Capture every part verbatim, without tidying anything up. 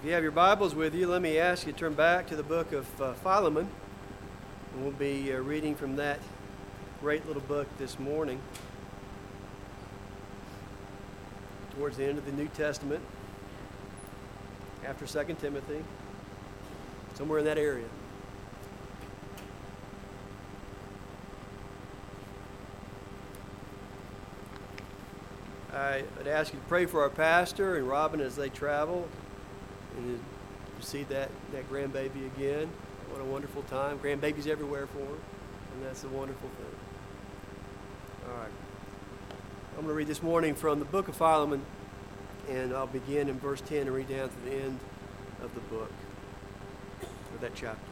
If you have your Bibles with you, let me ask you to turn back to the book of uh, Philemon. And we'll be uh, reading from that great little book this morning. Towards the end of the New Testament, after Second Timothy, somewhere in that area. I would ask you to pray for our pastor and Robin as they travel and to see that, that grandbaby again. What a wonderful time. Grandbabies everywhere for them, and that's a wonderful thing. All right. I'm going to read this morning from the book of Philemon, and I'll begin in verse ten and read down to the end of the book, of that chapter.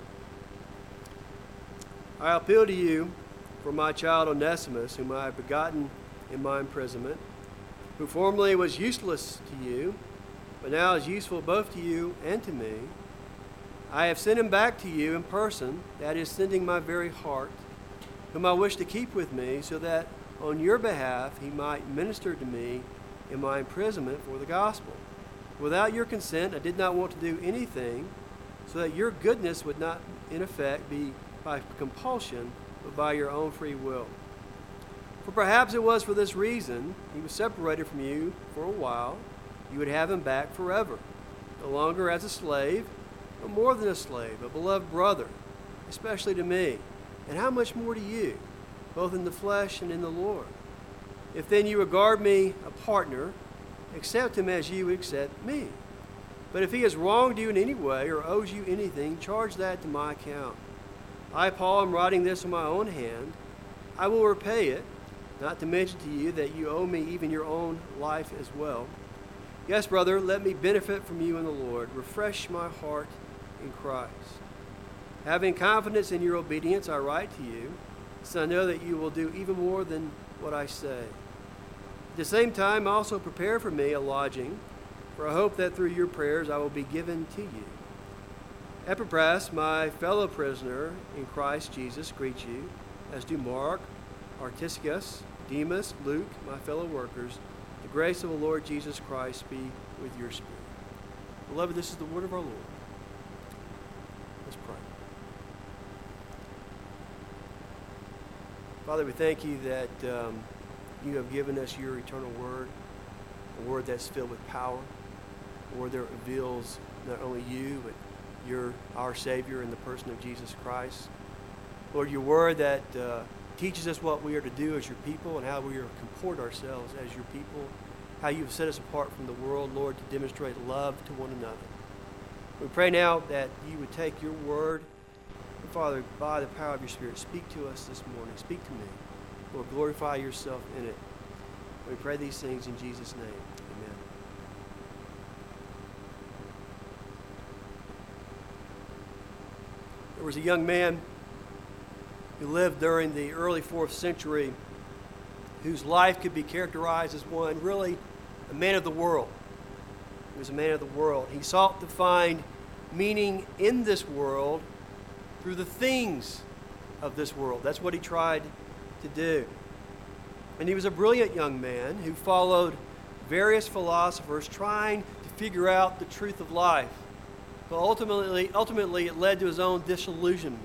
I appeal to you for my child Onesimus, whom I have begotten in my imprisonment, who formerly was useless to you, but now is useful both to you and to me. I have sent him back to you in person, that is, sending my very heart, whom I wish to keep with me, so that on your behalf he might minister to me in my imprisonment for the gospel. Without your consent, I did not want to do anything, so that your goodness would not, in effect, be by compulsion, but by your own free will. For perhaps it was for this reason he was separated from you for a while. You would have him back forever, no longer as a slave, but more than a slave, a beloved brother, especially to me, and how much more to you, both in the flesh and in the Lord. If then you regard me a partner, accept him as you accept me. But if he has wronged you in any way or owes you anything, charge that to my account. I, Paul, am writing this in my own hand. I will repay it, not to mention to you that you owe me even your own life as well. Yes, brother, let me benefit from you in the Lord. Refresh my heart in Christ. Having confidence in your obedience, I write to you, since I know that you will do even more than what I say. At the same time, also prepare for me a lodging, for I hope that through your prayers I will be given to you. Epaphras, my fellow prisoner in Christ Jesus, greets you, as do Mark, Artisticus, Demas, Luke, my fellow workers. The grace of the Lord Jesus Christ be with your spirit. Beloved, this is the word of our Lord. Let's pray. Father, we thank you that um, you have given us your eternal word, a word that's filled with power, a word that reveals not only you, but you're our Savior in the person of Jesus Christ. Lord, your word that uh, teaches us what we are to do as your people and how we are to comport ourselves as your people, how you have set us apart from the world, Lord, to demonstrate love to one another. We pray now that you would take your word, and Father, by the power of your Spirit, speak to us this morning. Speak to me. Lord, glorify yourself in it. We pray these things in Jesus' name. Amen. There was a young man who lived during the early fourth century, whose life could be characterized as one really a man of the world. He was a man of the world. He sought to find meaning in this world through the things of this world. That's what he tried to do. And he was a brilliant young man who followed various philosophers trying to figure out the truth of life. But ultimately, ultimately it led to his own disillusionment.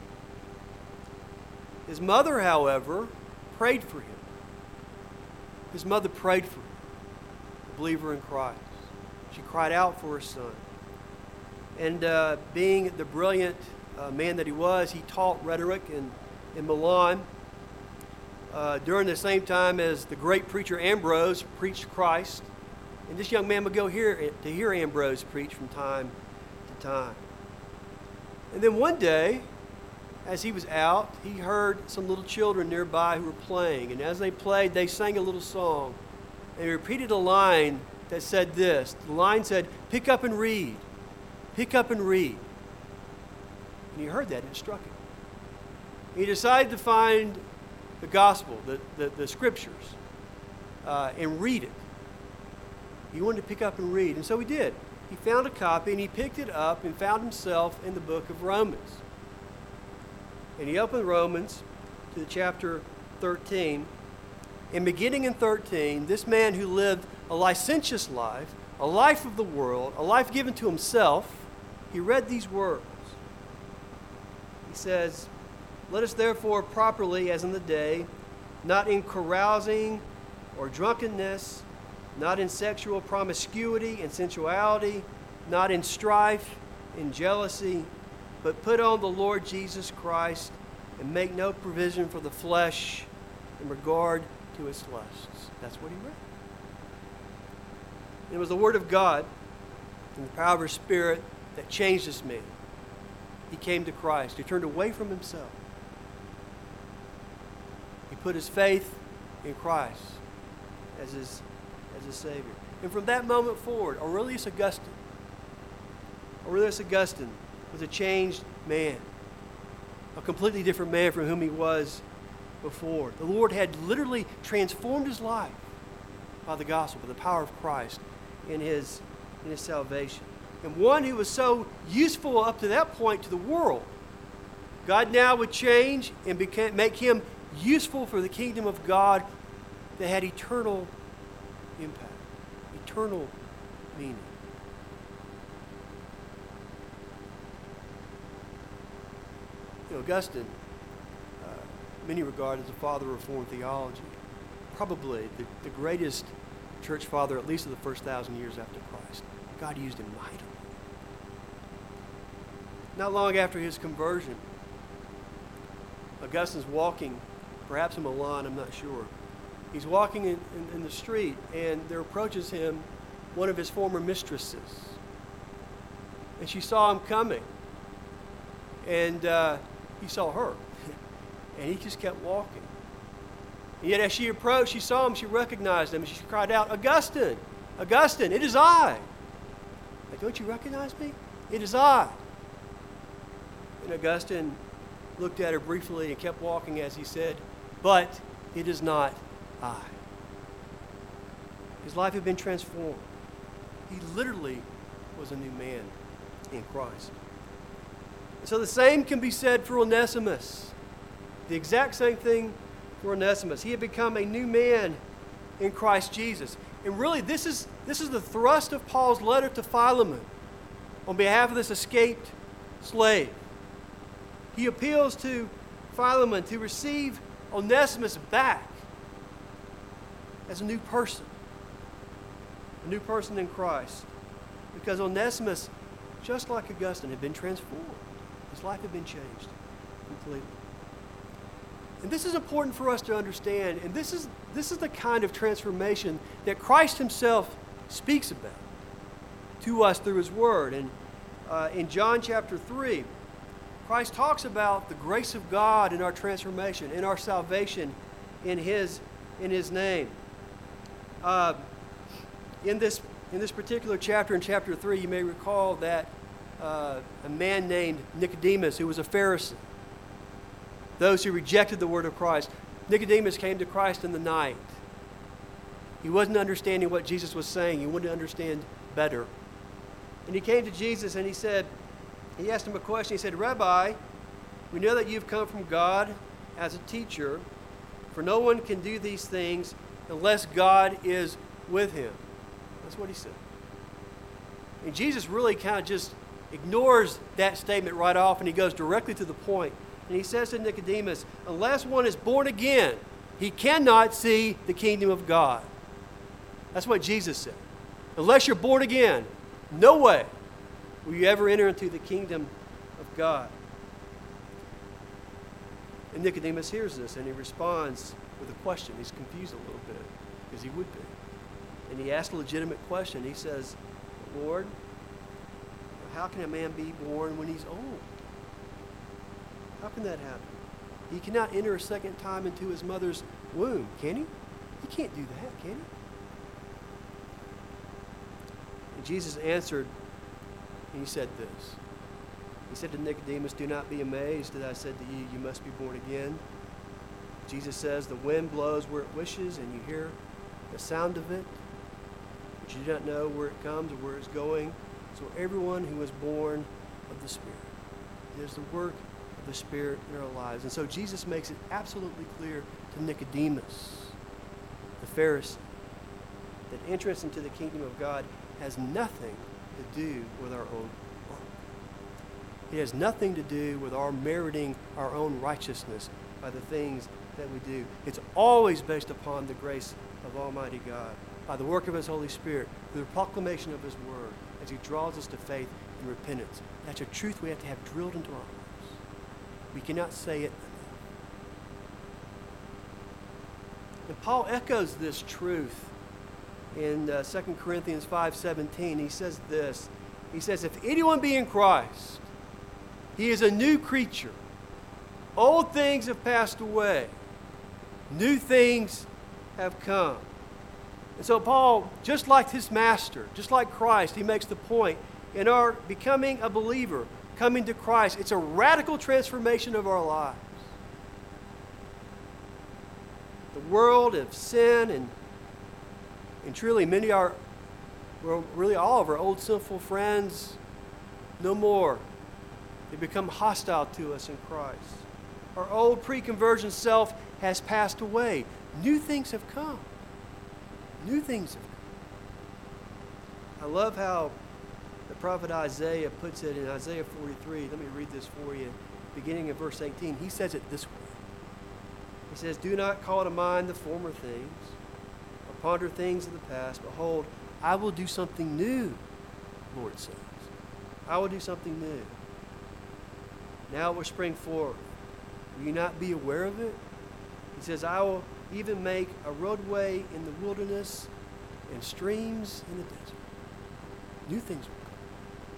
His mother, however, prayed for him. His mother prayed for him, a believer in Christ. She cried out for her son. And uh, being the brilliant uh, man that he was, he taught rhetoric in, in Milan uh, during the same time as the great preacher Ambrose preached Christ. And this young man would go here to hear Ambrose preach from time to time. And then one day, as he was out, he heard some little children nearby who were playing. And as they played, they sang a little song. And he repeated a line that said this. The line said, "Pick up and read. Pick up and read." And he heard that, and it struck him. He decided to find the gospel, the, the, the scriptures, uh, and read it. He wanted to pick up and read. And so he did. He found a copy, and he picked it up and found himself in the book of Romans. And he opened Romans to chapter thirteen. And beginning in thirteen, this man who lived a licentious life a life of the world, a life given to himself, he read these words. He says, "Let us therefore properly, as in the day, not in carousing or drunkenness, not in sexual promiscuity and sensuality, not in strife and jealousy, but put on the Lord Jesus Christ and make no provision for the flesh in regard to its lusts." That's what he read. It was the Word of God and the power of His Spirit that changed this man. He came to Christ. He turned away from himself. He put his faith in Christ as his, as his Savior. And from that moment forward, Aurelius Augustine, Aurelius Augustine was a changed man, a completely different man from whom he was before. The Lord had literally transformed his life by the gospel, by the power of Christ in his, in his salvation. And one who was so useful up to that point to the world, God now would change and became, make him useful for the kingdom of God that had eternal impact, eternal meaning. You know, Augustine, uh, many regard as the father of Reformed theology, probably the, the greatest church father, at least of the first thousand years after Christ. God used him mightily. Not long after his conversion, Augustine's walking, perhaps in Milan, I'm not sure. He's walking in, in, in the street, and there approaches him one of his former mistresses. And she saw him coming. And uh, he saw her. And he just kept walking. And yet as she approached, she saw him, she recognized him, and she cried out, "Augustine! Augustine, it is I!" Like, "Don't you recognize me? It is I." And Augustine looked at her briefly and kept walking as he said, "But it is not I." His life had been transformed. He literally was a new man in Christ. And so the same can be said for Onesimus. The exact same thing for Onesimus. He had become a new man in Christ Jesus. And really, this is, this is the thrust of Paul's letter to Philemon on behalf of this escaped slave. He appeals to Philemon to receive Onesimus back as a new person, a new person in Christ. Because Onesimus, just like Augustine, had been transformed. His life had been changed completely. And this is important for us to understand, and this is, this is the kind of transformation that Christ himself speaks about to us through his word. And uh, in John chapter three, Christ talks about the grace of God in our transformation, in our salvation, in His, in His name. Uh, in this, in this particular chapter, in chapter three, you may recall that uh, a man named Nicodemus, who was a Pharisee, those who rejected the word of Christ, Nicodemus came to Christ in the night. He wasn't understanding what Jesus was saying. He wanted to understand better. And he came to Jesus and he said, He asked him a question. He said, "Rabbi, we know that you've come from God as a teacher, for no one can do these things unless God is with him." That's what he said. And Jesus really kind of just ignores that statement right off, and he goes directly to the point. And he says to Nicodemus, unless one is born again, he cannot see the kingdom of God. That's what Jesus said. Unless you're born again, no way will you ever enter into the kingdom of God. And Nicodemus hears this, and he responds with a question. He's confused a little bit, because he would be. And he asks a legitimate question. He says, "Lord, how can a man be born when he's old? How can that happen? He cannot enter a second time into his mother's womb, can he? He can't do that, can he?" And Jesus answered, and he said this. He said to Nicodemus, "Do not be amazed that I said to you, you must be born again." Jesus says, "The wind blows where it wishes, and you hear the sound of it, but you do not know where it comes or where it's going. So everyone who is born of the Spirit." It is the work of the Spirit in our lives. And so Jesus makes it absolutely clear to Nicodemus, the Pharisee, that entrance into the kingdom of God has nothing to do with our own work. It has nothing to do with our meriting our own righteousness by the things that we do. It's always based upon the grace of Almighty God, by the work of His Holy Spirit, through the proclamation of His Word, as He draws us to faith and repentance. That's a truth we have to have drilled into our hearts. We cannot say it enough. And Paul echoes this truth in uh, Second Corinthians five seventeen. He says this. He says, if anyone be in Christ, he is a new creature. Old things have passed away. New things have come. And so Paul, just like his master, just like Christ, he makes the point, in our becoming a believer, coming to Christ, it's a radical transformation of our lives. The world of sin and, and truly many of our, well, really all of our old sinful friends, no more. They become hostile to us in Christ. Our old pre-conversion self has passed away. New things have come. New things have come. I love how the prophet Isaiah puts it in Isaiah forty-three. Let me read this for you. Beginning in verse eighteen, he says it this way. He says, do not call to mind the former things, or ponder things of the past. Behold, I will do something new, the Lord says. I will do something new. Now it will spring forth. Will you not be aware of it? He says, I will even make a roadway in the wilderness and streams in the desert. New things will come.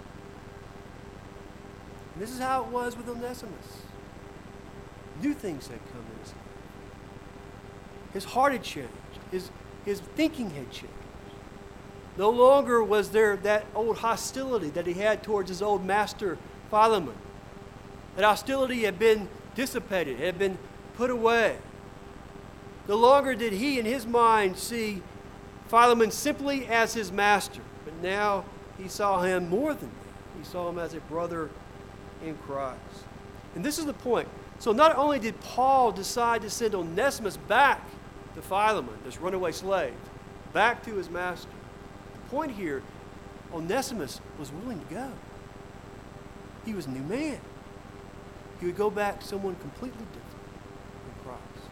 And this is how it was with Onesimus. New things had come in his life. His heart had changed. His, his thinking had changed. No longer was there that old hostility that he had towards his old master, Philemon. That hostility had been dissipated, had been put away. No longer did he in his mind see Philemon simply as his master, but now he saw him more than that. He saw him as a brother in Christ. And this is the point. So not only did Paul decide to send Onesimus back to Philemon, this runaway slave, back to his master, the point here, Onesimus was willing to go. He was a new man. He would go back to someone completely different in Christ.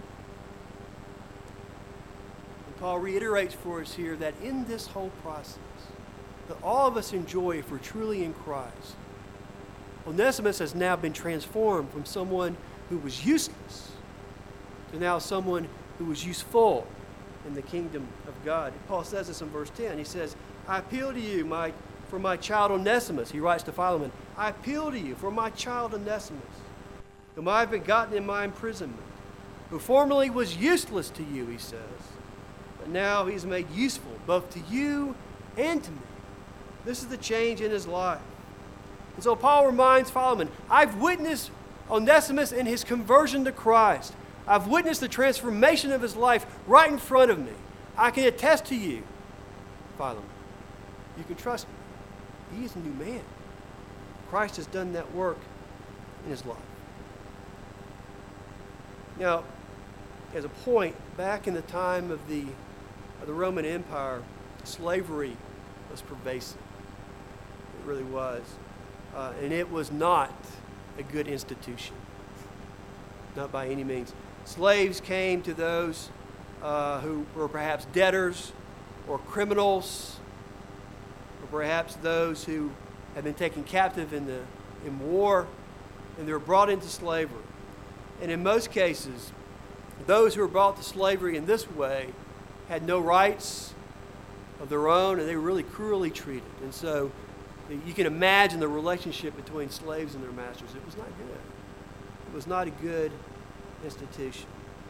And Paul reiterates for us here that in this whole process, that all of us enjoy if we're truly in Christ, Onesimus has now been transformed from someone who was useless to now someone who was useful in the kingdom of God. And Paul says this in verse ten. He says, I appeal to you, my for my child Onesimus. He writes to Philemon, I appeal to you for my child Onesimus, whom I have begotten in my imprisonment, who formerly was useless to you, he says, but now he's made useful both to you and to me. This is the change in his life. And so Paul reminds Philemon, I've witnessed Onesimus in his conversion to Christ. I've witnessed the transformation of his life right in front of me. I can attest to you, Philemon. You can trust me. He is a new man. Christ has done that work in his life. Now, as a point, back in the time of the, of the Roman Empire, slavery was pervasive. It really was. Uh, and it was not a good institution. Not by any means. Slaves came to those uh, who were perhaps debtors or criminals, or perhaps those who had been taken captive in, the, in war, and they were brought into slavery. And in most cases, those who were brought to slavery in this way had no rights of their own, and they were really cruelly treated. And so you can imagine the relationship between slaves and their masters. It was not good. It was not a good institution.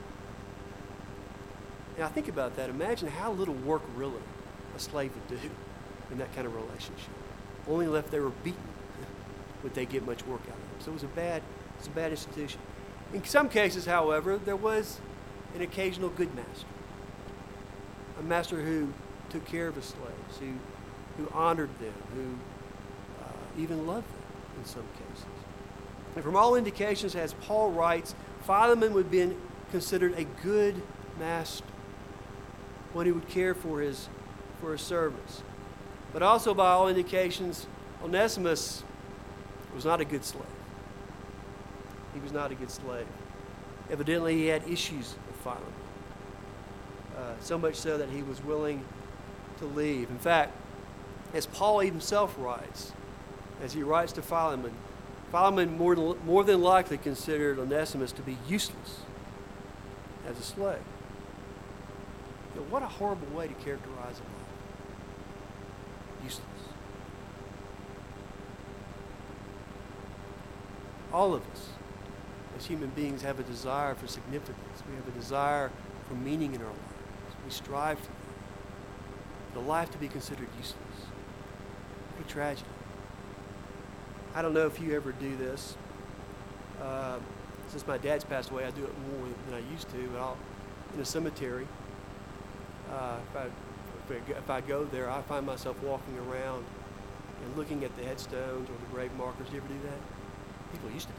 Now think about that. Imagine how little work really a slave would do in that kind of relationship. Only if they were beaten would they get much work out of them. So it was a bad, it was a bad institution. In some cases, however, there was an occasional good master. A master who took care of his slaves, who, who honored them, who uh, even loved them in some cases. And from all indications, as Paul writes, Philemon would be considered a good master, one who would care for his, for his servants. But also, by all indications, Onesimus was not a good slave. He was not a good slave. Evidently, he had issues with Philemon. Uh, so much so that he was willing to leave. In fact, as Paul himself writes, as he writes to Philemon, Philemon more than, more than likely considered Onesimus to be useless as a slave. You know, what a horrible way to characterize a life. Useless. All of us, as human beings, have a desire for significance. We have a desire for meaning in our lives. We strive for that. But a life to be considered useless. What a tragedy. I don't know if you ever do this. Uh, since my dad's passed away, I do it more than I used to. But I'll, in a cemetery, uh, if, I, if, I, if I go there, I find myself walking around and looking at the headstones or the grave markers. Do you ever do that? People used to do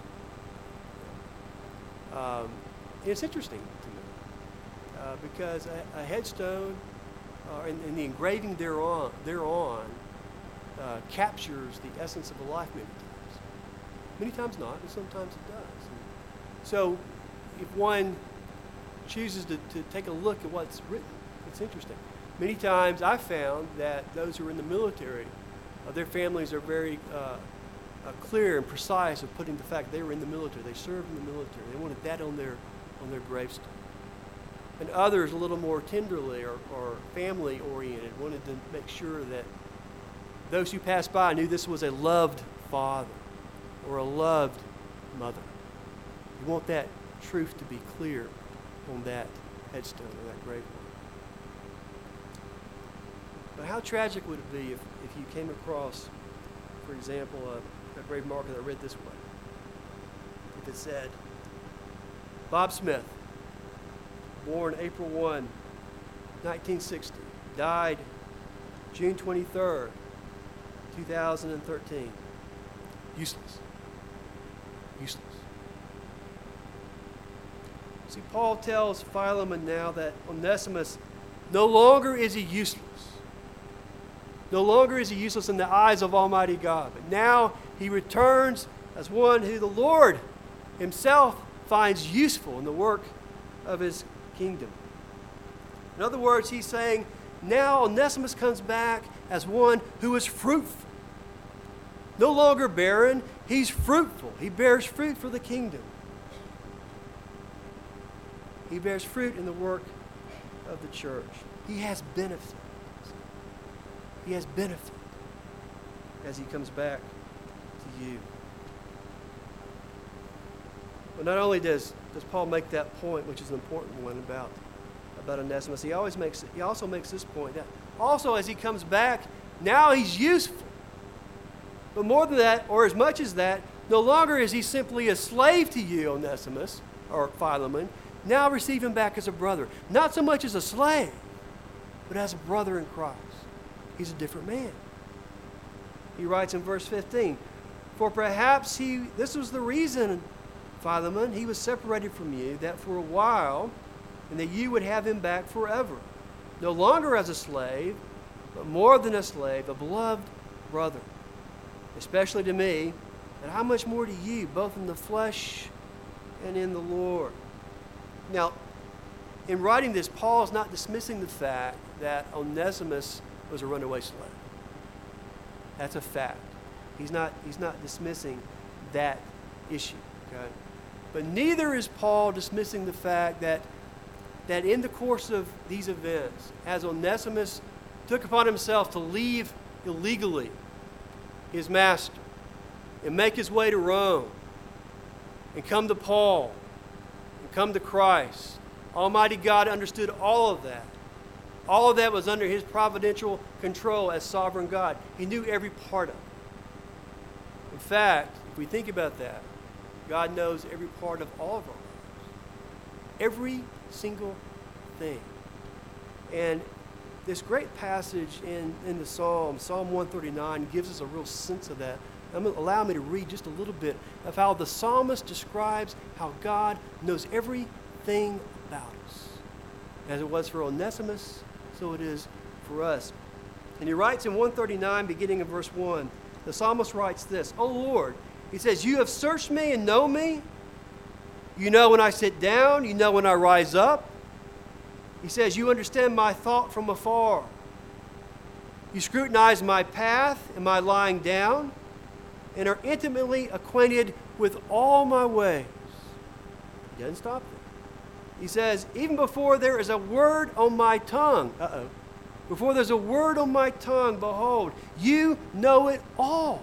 that. Um, and it's interesting to me uh, because a, a headstone uh, and, and the engraving thereon, thereon uh, captures the essence of a life many times. Many times not, and sometimes it does. And so if one chooses to, to take a look at what's written, it's interesting. Many times I've found that those who are in the military, uh, their families are very uh, uh, clear and precise of putting the fact they were in the military. They served in the military. They wanted that on their on their gravestone. And others, a little more tenderly or, or family-oriented, wanted to make sure that those who passed by knew this was a loved father or a loved mother. You want that truth to be clear on that headstone or that grave marker. But how tragic would it be if, if you came across, for example, a, a grave marker that read this way? If it said, Bob Smith, born April first, nineteen sixty, died June twenty-third, two thousand thirteen. Useless. Useless. See, Paul tells Philemon now that Onesimus no longer is he useless. No longer is he useless in the eyes of Almighty God, but now he returns as one who the Lord himself finds useful in the work of his kingdom. In other words, he's saying, now Onesimus comes back as one who is fruitful. No longer barren, he's fruitful. He bears fruit for the kingdom. He bears fruit in the work of the church. He has benefit. He has benefit as he comes back to you. But not only does, does Paul make that point, which is an important one about, about Onesimus, he always makes he also makes this point that also as he comes back, now he's useful. But more than that, or as much as that, no longer is he simply a slave to you, Onesimus, or Philemon. Now receive him back as a brother. Not so much as a slave, but as a brother in Christ. He's a different man. He writes in verse fifteen, for perhaps he, this was the reason, Philemon, he was separated from you, that for a while, and that you would have him back forever. No longer as a slave, but more than a slave, a beloved brother. Especially to me, and how much more to you, both in the flesh and in the Lord. Now, in writing this, Paul is not dismissing the fact that Onesimus was a runaway slave. That's a fact. He's not, he's not dismissing that issue. Okay? But neither is Paul dismissing the fact that, that in the course of these events, as Onesimus took upon himself to leave illegally his master and make his way to Rome and come to Paul and come to Christ, Almighty God understood all of that. All of that was under his providential control as sovereign God. He knew every part of it. In fact, if we think about that, God knows every part of all of our lives. Every single thing. And this great passage in, in the Psalm, Psalm one thirty-nine, gives us a real sense of that. I'm going to allow me to read just a little bit of how the psalmist describes how God knows everything about us. As it was for Onesimus, so it is for us. And he writes in one thirty-nine, beginning of verse one, the psalmist writes this, "O Lord," he says, "you have searched me and know me. You know when I sit down, you know when I rise up." He says, "You understand my thought from afar. You scrutinize my path and my lying down, and are intimately acquainted with all my ways." He doesn't stop there. He says, "Even before there is a word on my tongue," uh-oh, "before there's a word on my tongue, behold, you know it all.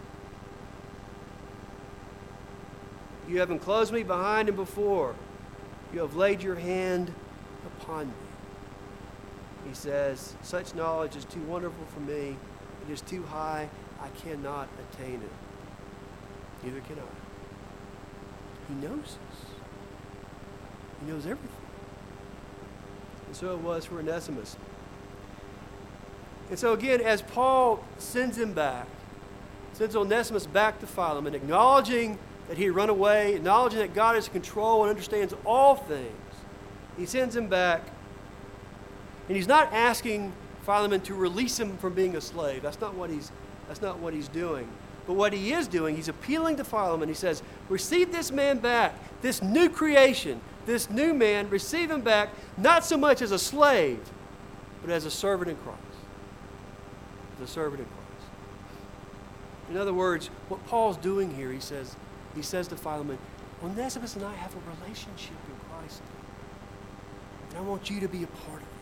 You have enclosed me behind and before. You have laid your hand upon me." He says, "Such knowledge is too wonderful for me. It is too high. I cannot attain it. Neither can I." He knows us. He knows everything. And so it was for Onesimus. And so again, as Paul sends him back, sends Onesimus back to Philemon, acknowledging that he had run away, acknowledging that God is in control and understands all things, he sends him back. And he's not asking Philemon to release him from being a slave. That's not what he's, that's not what he's doing. But what he is doing, he's appealing to Philemon. He says, receive this man back, this new creation, this new man, receive him back, not so much as a slave, but as a servant in Christ. As a servant in Christ. In other words, what Paul's doing here, he says, he says to Philemon, Onesimus and I have a relationship in Christ. And I want you to be a part of it.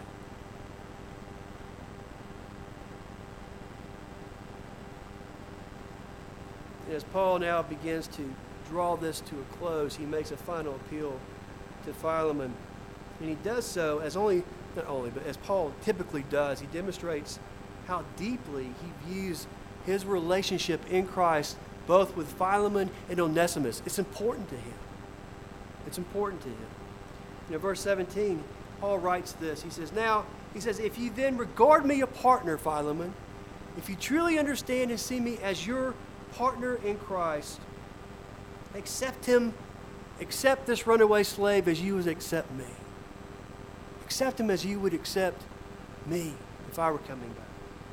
As Paul now begins to draw this to a close, he makes a final appeal to Philemon. And he does so as only, not only, but as Paul typically does. He demonstrates how deeply he views his relationship in Christ, both with Philemon and Onesimus. It's important to him. It's important to him. You know, verse seventeen, Paul writes this. He says, now, he says, if you then regard me a partner, Philemon, if you truly understand and see me as your partner in Christ, accept him, accept this runaway slave as you would accept me. Accept him as you would accept me if I were coming back.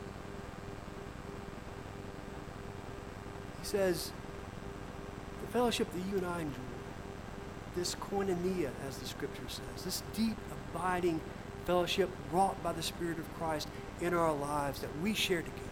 He says, the fellowship that you and I enjoy, this koinonia, as the scripture says, this deep, abiding fellowship wrought by the Spirit of Christ in our lives that we share together.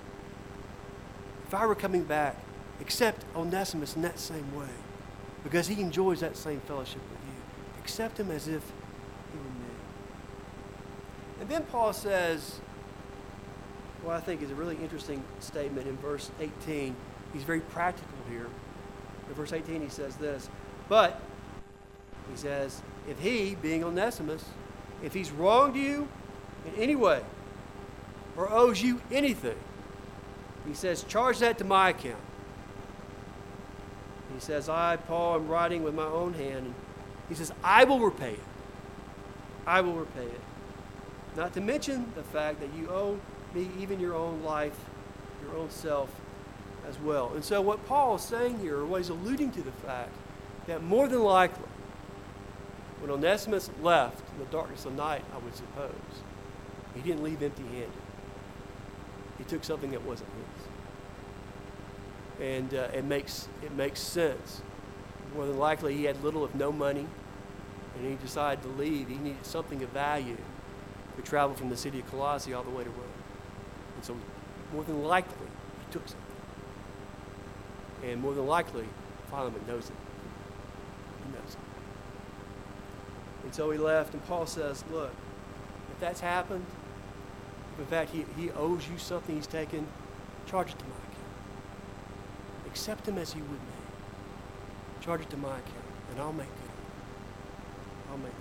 If I were coming back, accept Onesimus in that same way, because he enjoys that same fellowship with you. Accept him as if he were me. And then Paul says, what I think is a really interesting statement in verse eighteen. He's very practical here. In verse eighteen he says this, but, he says, if he, being Onesimus, if he's wronged you in any way or owes you anything, he says, charge that to my account. He says, I, Paul, am writing with my own hand. And he says, I will repay it. I will repay it. Not to mention the fact that you owe me even your own life, your own self as well. And so what Paul is saying here, or what he's alluding to the fact that more than likely, when Onesimus left in the darkness of night, I would suppose, he didn't leave empty-handed. He took something that wasn't his. And uh, it makes it makes sense. More than likely, he had little if no money, and he decided to leave. He needed something of value to travel from the city of Colossae all the way to Rome. And so, more than likely, he took something. And more than likely, Philemon knows it. He knows it. And so he left, and Paul says, look, if that's happened, if in fact he, he owes you something he's taken, charge it to my account. Accept him as he would me. Charge it to my account, and I'll make good. I'll make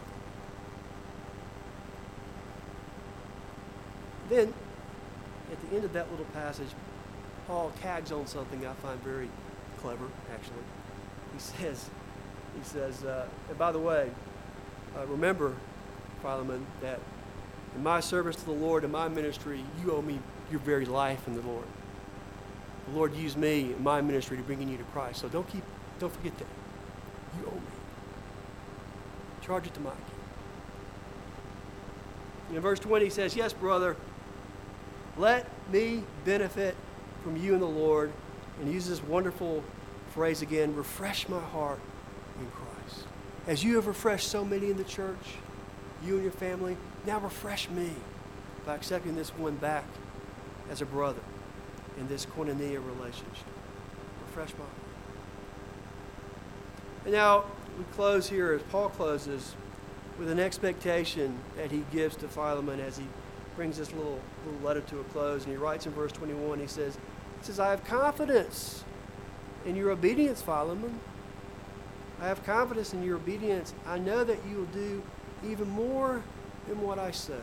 good. Then, at the end of that little passage, Paul tags on something I find very clever, actually. He says, he says, uh, and by the way, uh, remember, Philemon, that in my service to the Lord, in my ministry, you owe me your very life in the Lord. The Lord used me in my ministry to bring you to Christ. So don't keep, don't forget that. You owe me. Charge it to my account. In verse twenty he says, yes, brother, Let me benefit from you and the Lord. And he uses this wonderful phrase again, refresh my heart in Christ. As you have refreshed so many in the church, you and your family, now refresh me by accepting this one back as a brother in this koinonia relationship. Refresh my heart. And now we close here as Paul closes with an expectation that he gives to Philemon as he brings this little, little letter to a close. And he writes in verse twenty-one, he says, he says, I have confidence in your obedience, Philemon. I have confidence in your obedience. I know that you will do even more than what I say.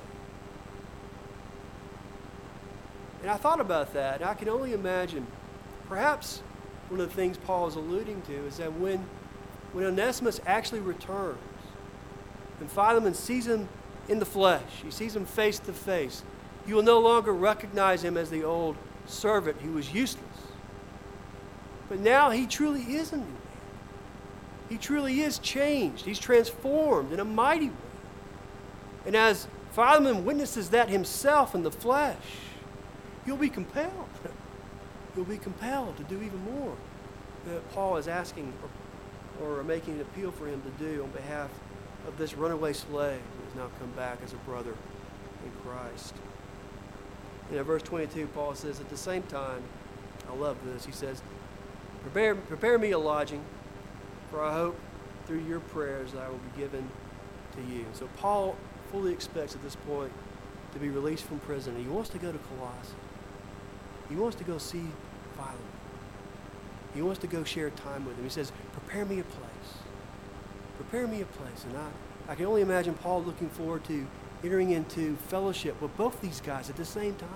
And I thought about that, and I can only imagine, perhaps one of the things Paul is alluding to is that when, when Onesimus actually returns, and Philemon sees him in the flesh, he sees him face to face, you will no longer recognize him as the old servant who was useless. But now he truly is a new man. He truly is changed. He's transformed in a mighty way. And as Philemon witnesses that himself in the flesh, he'll be compelled. He'll be compelled to do even more that Paul is asking or, or making an appeal for him to do on behalf of this runaway slave who has now come back as a brother in Christ. And in verse twenty-two, Paul says, at the same time, I love this, he says, prepare, prepare me a lodging, for I hope through your prayers that I will be given to you. So Paul fully expects at this point to be released from prison. He wants to go to Colossae. He wants to go see Philemon. He wants to go share time with him. He says, prepare me a place. Prepare me a place. And I, I can only imagine Paul looking forward to entering into fellowship with both these guys at the same time.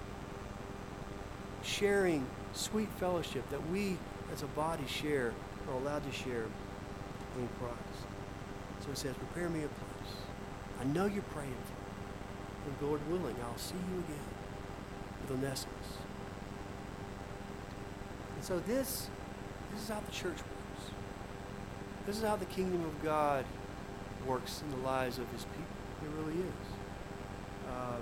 Sharing sweet fellowship that we as a body share, are allowed to share in Christ. So he says, prepare me a place. I know you're praying for me. And Lord willing, I'll see you again with Onesimus. And so this, this is how the church works. This is how the kingdom of God works in the lives of his people. It really is. Uh,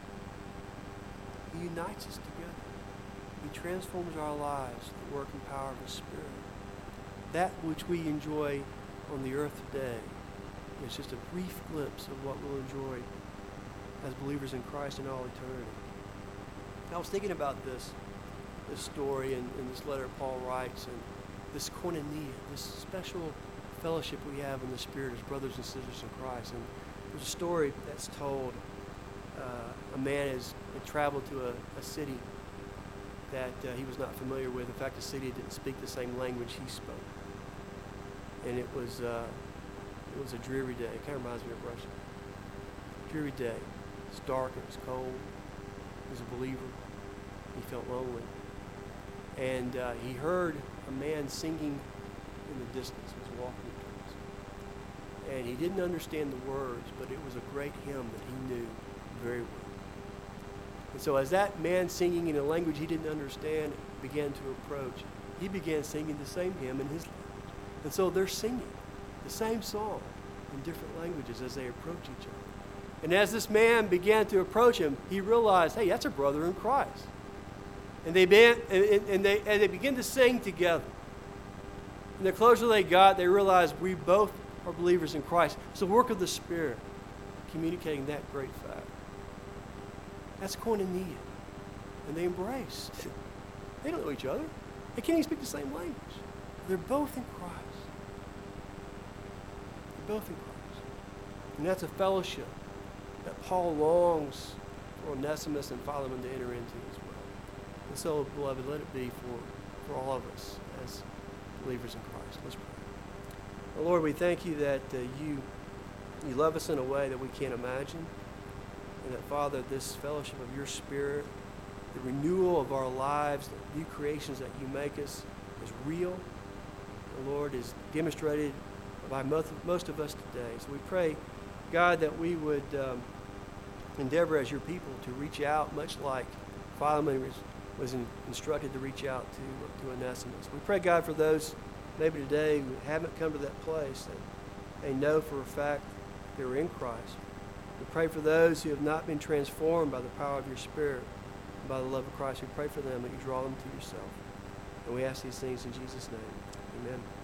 he unites us together. He transforms our lives through the work and power of the Spirit. That which we enjoy on the earth today is just a brief glimpse of what we'll enjoy as believers in Christ in all eternity. I was thinking about this, this story and, and this letter Paul writes, and this koinonia, this special fellowship we have in the Spirit as brothers and sisters in Christ. And there's a story that's told. Uh, a man has had traveled to a, a city that uh, he was not familiar with. In fact, the city didn't speak the same language he spoke. And it was uh, it was a dreary day. It kind of reminds me of Russia. Dreary day. It's dark. It was cold. He was a believer. He felt lonely. And uh, he heard a man singing in the distance. He was walking towards him. And he didn't understand the words, but it was a great hymn that he knew very well. And so as that man singing in a language he didn't understand began to approach, he began singing the same hymn in his language. And so they're singing the same song in different languages as they approach each other. And as this man began to approach him, he realized, hey, that's a brother in Christ. And they began, and, and they and they began to sing together. And the closer they got, they realized we both are believers in Christ. It's the work of the Spirit communicating that great fact. That's koinonia. And they embraced. They don't know each other. They can't even speak the same language. They're both in Christ. They're both in Christ. And that's a fellowship that Paul longs for Onesimus and Philemon to enter into as well. And so, beloved, let it be for, for all of us as believers in Christ. Let's pray. Well, Lord, we thank you that uh, you, you love us in a way that we can't imagine. And that, Father, this fellowship of your Spirit, the renewal of our lives, the new creations that you make us is real. The Lord is demonstrated by most, most of us today. So we pray, God, that we would um, endeavor as your people to reach out, much like Philemon was, was in, instructed to reach out to, to Onesimus. We pray, God, for those maybe today who haven't come to that place, that they know for a fact they're in Christ. We pray for those who have not been transformed by the power of your Spirit. by the love of Christ. We pray for them that you draw them to yourself. And we ask these things in Jesus' name. Amen.